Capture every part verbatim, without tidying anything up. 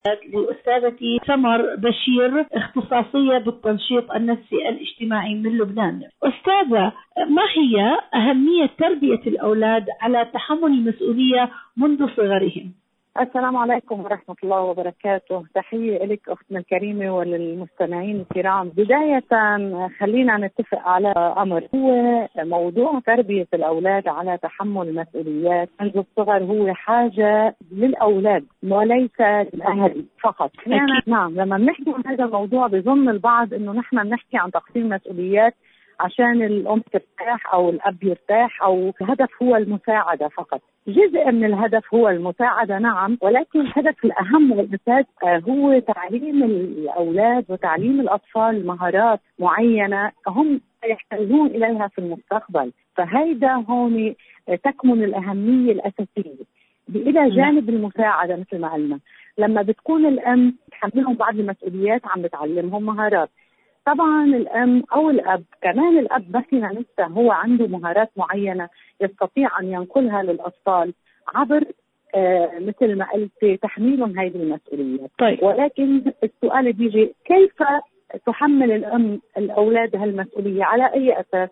لأستاذتي سمر بشير، اختصاصية بالتنشيط النفسي الاجتماعي من لبنان. أستاذة، ما هي أهمية تربية الأولاد على تحمل المسؤولية منذ صغرهم؟ السلام عليكم ورحمة الله وبركاته. تحية لك أختنا الكريمة وللمستمعين الكرام. بداية خلينا نتفق على أمر، هو موضوع تربية الأولاد على تحمل المسؤوليات منذ الصغر هو حاجة للأولاد وليس للأهل فقط. يعني نعم، لما بنحكي عن هذا الموضوع بظن البعض إنه نحن بنحكي عن تقسيم مسؤوليات عشان الأم ترتاح أو الأب يرتاح، أو الهدف هو المساعدة فقط. جزء من الهدف هو المساعدة نعم، ولكن الهدف الأهم والأساس هو تعليم الأولاد وتعليم الأطفال مهارات معينة هم يحتاجون إليها في المستقبل. فهيدا هون تكمن الأهمية الأساسية إلى جانب المساعدة. مثل ما قلنا، لما بتكون الأم تحملهم بعض المسؤوليات عم بتعلمهم مهارات. طبعا الأم أو الأب، كمان الأب بس لسه هو عنده مهارات معينة يستطيع أن ينقلها للأطفال عبر آه مثل ما قلت تحميلهم هذه المسؤوليات. طيب. ولكن السؤال بيجي، كيف تحمل الأم الأولاد هالمسؤولية؟ على أي أساس؟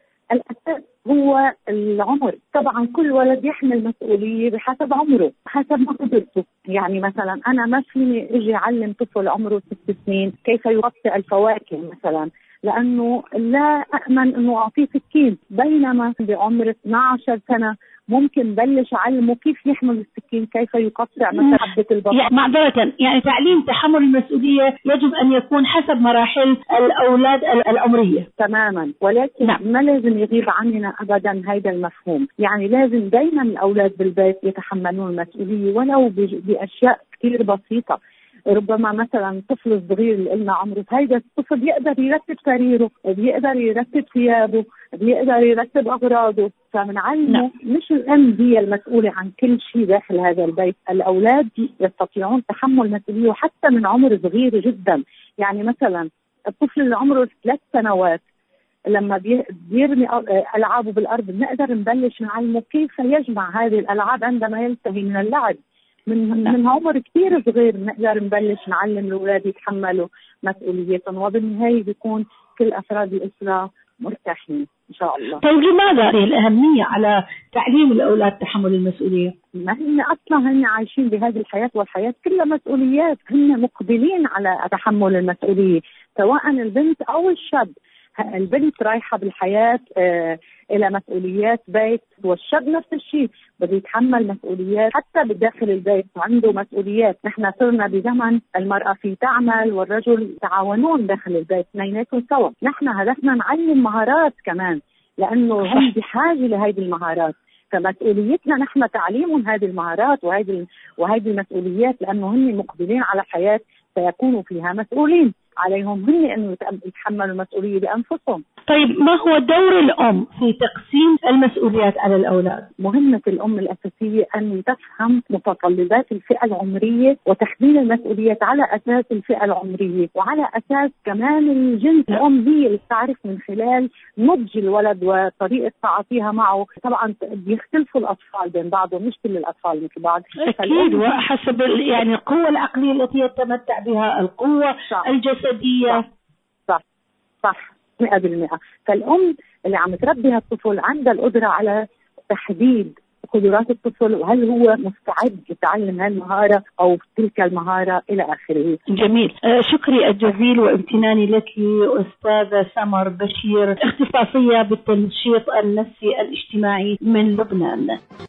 الأساس هو العمر. طبعا كل ولد يحمل مسؤولية بحسب عمره، حسب ما قدرته. يعني مثلا أنا ما فيني أجي أعلم طفل عمره ست سنين كيف يقطع الفواكه مثلا، لأنه لا أأمن أنه أعطيه سكين، بينما بعمر اثني عشر سنة ممكن بلش أعلمه كيف يحمل السكين، كيف يقطع مثلا حبة البصل. يعني معذرة، يعني تعليم تحمل المسؤولية يجب أن يكون حسب مراحل الأولاد العمرية. تماما، ولكن نعم. ما لازم يغيب عننا أبدا هذا المفهوم. يعني لازم دايما الأولاد بالبيت يتحملون المسؤولية ولو بأشياء كثير بسيطة. ربما مثلا طفل صغير اللي قلنا عمره، هيدا الطفل بيقدر يرتب سريره، بيقدر يرتب ثيابه، بيقدر يرتب أغراضه. فمنعلمه نعم. مش الأم هي المسؤولة عن كل شيء داخل هذا البيت. الأولاد يستطيعون تحمل مسؤولية وحتى من عمر صغير جدا. يعني مثلا الطفل اللي عمره ثلاث سنوات لما بيرمي ألعابه بالأرض بنقدر نبلش نعلمه كيف يجمع هذه الألعاب عندما ينتهي من اللعب. من من عمر كثير صغير نقدر نبلش نعلم الأولاد يتحملوا مسؤوليتهم، وبالنهاية بيكون كل أفراد الأسرة مرتاحين إن شاء الله. طيب لماذا هذه الأهمية على تعليم الأولاد تحمل المسؤولية؟ ما هن أصلا هن عايشين بهذه الحياة، والحياة كلها مسؤوليات. هن مقبلين على تحمل المسؤولية، سواء البنت أو الشاب. البنت رايحة بالحياة آه إلى مسؤوليات بيت، والشاب نفس الشيء بده يتحمل مسؤوليات حتى بداخل البيت، عنده مسؤوليات. نحن صرنا بزمن المرأة في تعمل والرجل يتعاونون داخل البيت، اثنيناتهم سوا. نحن هدفنا نعلم مهارات كمان، لأنه هم بحاجة لهذه المهارات. فمسؤوليتنا نحن تعليمهم هذه المهارات وهذه وهذه المسؤوليات، لأنه هم مقبلين على حياة سيكونوا فيها مسؤولين. عليهم هن أن يتحملوا المسؤولية بأنفسهم. طيب ما هو دور الأم في تقسيم المسؤوليات على الأولاد؟ مهمة الأم الأساسية أن تفهم متطلبات الفئة العمرية وتحميل المسؤوليات على أساس الفئة العمرية وعلى أساس كمان الجنس. الأم هي اللي تعرف من خلال نضج الولد وطريقة تعاطيها معه. طبعا بيختلفوا الأطفال بين بعضهم، مش كل الأطفال مثل بعض أكيد، وحسب يعني القوة العقلية التي يتمتع بها، القوة صح. الجسدية. صح صح, صح. مئة بالمئة. فالأم اللي عم تربي هالطفل عندها القدرة على تحديد قدرات الطفل، وهل هو مستعد يتعلم هالمهارة أو تلك المهارة إلى آخره. جميل. آه شكري الجزيل وامتناني لك أستاذة سمر بشير، اختصاصية بالتنشيط النفسي الاجتماعي من لبنان.